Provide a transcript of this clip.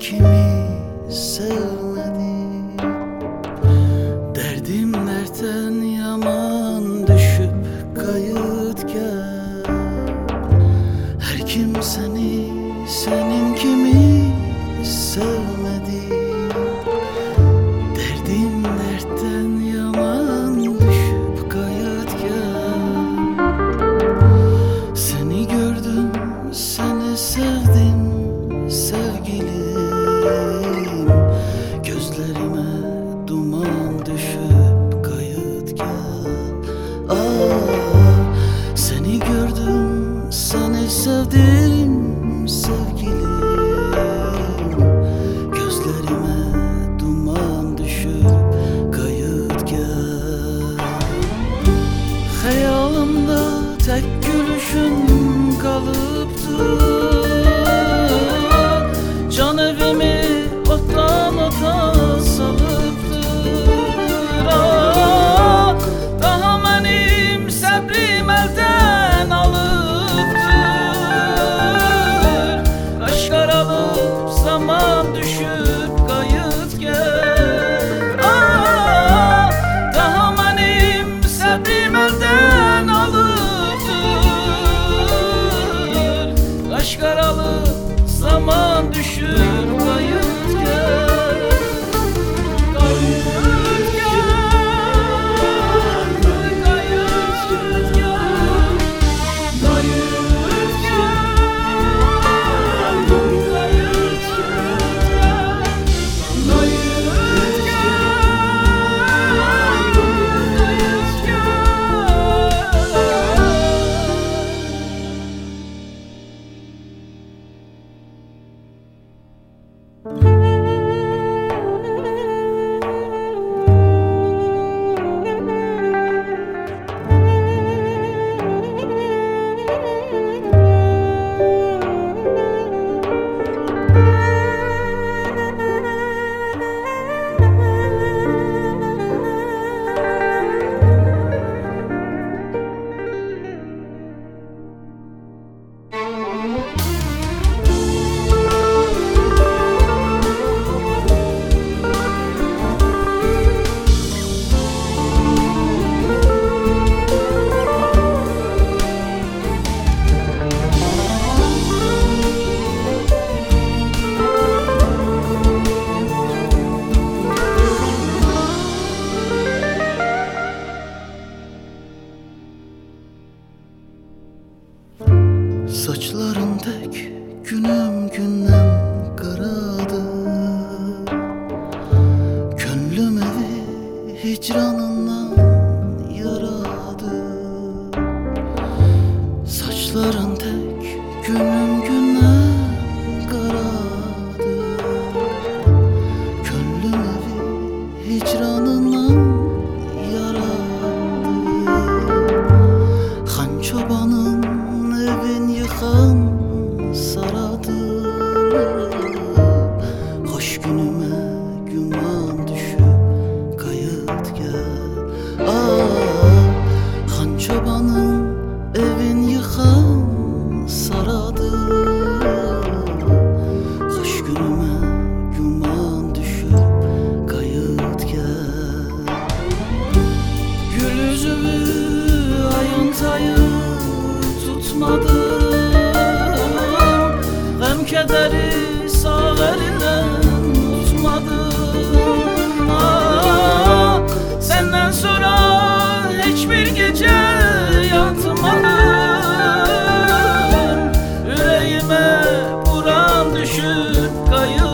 kimi sevmedi. Derdim dertten yaman düşüp kayıtken her kim seni senin kimi sevmedi. Derdim dertten yaman düşüp kayıtken seni gördüm, seni sevdim sevgilim. Gözlerime duman düşüp kayıtken seni gördüm, seni sevdim sevgilim. Gözlerime duman düşüp kayıtken hayalımda tek gülüşün kalıptı. Can evimi ottan ota salıptır. Daha benim səbrim elden alıptır. Kaş karalıp zaman düşüp kayıtken daha benim səbrim elden alıptır. Kaş karalıp zaman düşüp kayıtken saçların tek günüm günden karadı. Gönlüm evi hicranından yaradı. Saçların tek günüm günden karadı. Gönlüm evi hicranından yaradı. Han çobanın evin yıkan saradır. Hoş günüme güman düşüp kayıtken Han çobanın evin yıkan saradır. Hoş günüme güman düşüp kayıtken gül yüzümü ayıntayı tutmadım. Gəm kədəri sağ əlindən tutmadım. Səndən sonra heç bir gecə yatmadım. Ürəyimə buran düşüb kayıp